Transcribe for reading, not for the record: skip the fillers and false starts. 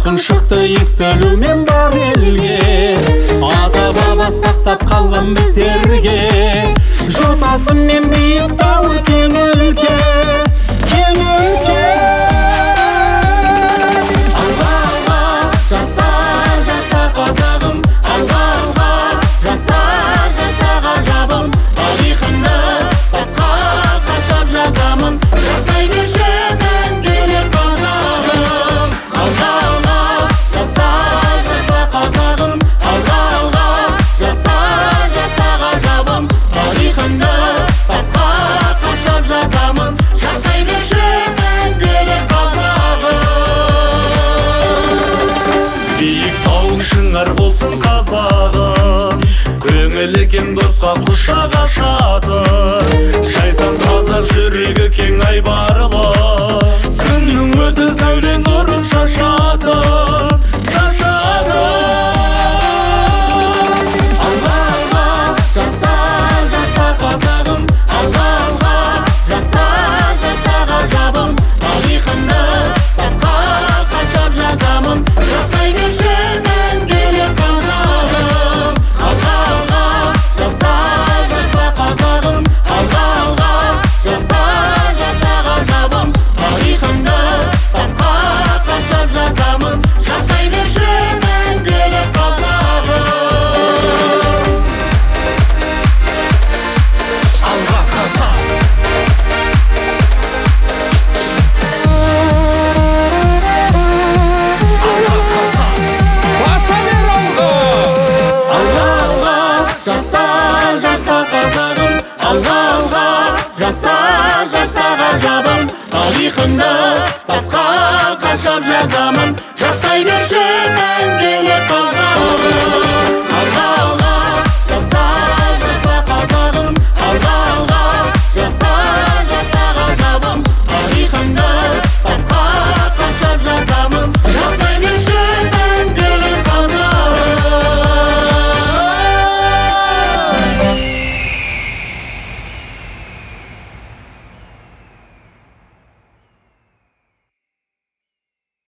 жарқын шықты естілумен бар елге. Ата баба сақтап қалған біздерге, жотасымен биік тауы кең өлке, кең өлке. Алға алға жаса жаса қазағым, алға алға жаса жаса ғажабым, тарихымды басқа қашап жазамын, жасай берші мәңгілік қазағым. Алға алға жаса жаса қазағым, алға алға жаса жаса ғажабым, тарихымды басқа қашап жазамын, жасай берші мәңгілік қазағым. Биік тауың шыңар болсын қазағым, көңілі кең досқа құшақ ашады. Шайсан қазақ жүрегі кең айбарлы, күннің өзі сәуле нұрын шашады, шашады. Алға алға жаса жаса қазағым, алға алға жаса жаса ғажабым, тарихымды басқа қашап жазамын, жасай берші мәңгілік қазағым. Алға алға жаса жаса қазағым, алға алға жаса жаса ғажабым, тарихымды басқа қашап жазамын, жасай берші мәңгілік қазағым. Алға қазақ. Алға қазақ. Баса бер алға. Алға алға жаса жаса қазағым, алға алға жаса жаса ғажабым, тарихымды басқа қашап жазамын, жасай берші мәңгілік